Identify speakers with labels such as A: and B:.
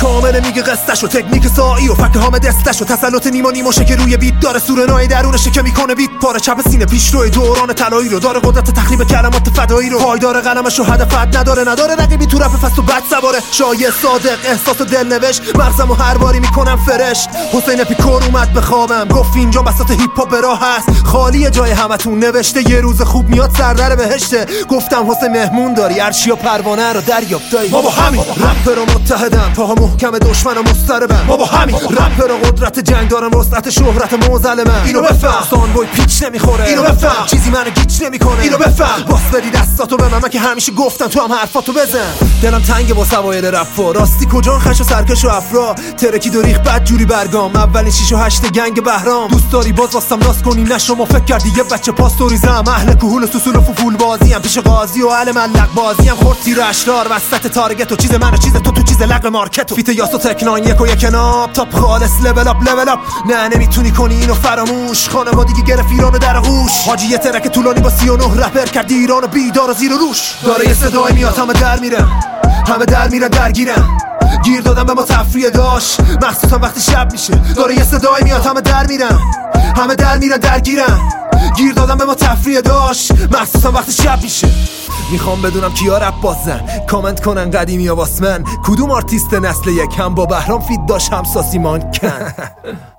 A: کامل میگه قصه‌شو، تکنیک سایی و فکت حامد استشو، تسلط نیماشه که روی بیت داره، سورنای درونشه که میکنه بیت پاره، چپ سینه پیش روی دوران طلایی رو داره، قدرت تخریب کلمات فدایی رو پایدار، قلمشو هدفت نداره رقیبی تو رپ فست و بد سواره، شایع صادق احساس دل نوشت، مغزمو هر باری میکنم فرش. حسین پیکور اومد به خوابم، گفت اینجا بساط هیپ هاپ به راه هست، خالی جای همتون، نوشته یه روز خوب میاد سردر بهشته. گفتم حسین مهمون داری، ارشیا پروانه رو دریاب دایی، ما با همین رپ رو متحدم، پاها محکم دشمن و مضطربم، ما با همین رپ رو قدرت جنگ دارم، وسعت شهرت موزل من، اینو بفهم سانبوی پیچ نمیخوره، اینو بفهم چیزی منو گیج نمیکنه، اینو بفهم باس بدی دستاتو به من که همیشه گفتم تو هم حرفاتو بزن. دلم تنگ با سوایل رپ، راستی کجان خش و سرکش و افرا، ترکی دوریخ بد جوری برگام، اولین 6 و 8 گنگ بهرام، دوست داری باز واستم ناز کنی نشما فکر کردی یه بچه پاستوریزم، اهل کهول و سوسول و فول بازیم، پیش قاضی و اهل ملق بازیم، خورد تیر اشرار وسط تارگت و چیز من و چیز تو چیز لق مارکت و فیت یاسو تکنان یک و یک ناب تاپ خالص لول اپ نه نمیتونی کنی اینو فراموش، خانوادگی گرفت ایرانو در آغوش، حاجی یه ترک طولانی با 39 رپر کرد ایرانو بیدار و زیر و روش، داره یه صدای میاد همه در میرن درگیرن، گیر دادم به ما تفریح داشت مخصوصا وقتی شب میشه، داره یه صدای میاد همه در میرن درگیرن، گیر دادم به ما تفریح داشت مخصوصا وقتی شب میشه. میخوام بدونم کیا رپ بازن، کامنت کنن قدیمی یا واسمن، کدوم آرتیست نسل یک هم با بهرام فید داشت همساسی مان کن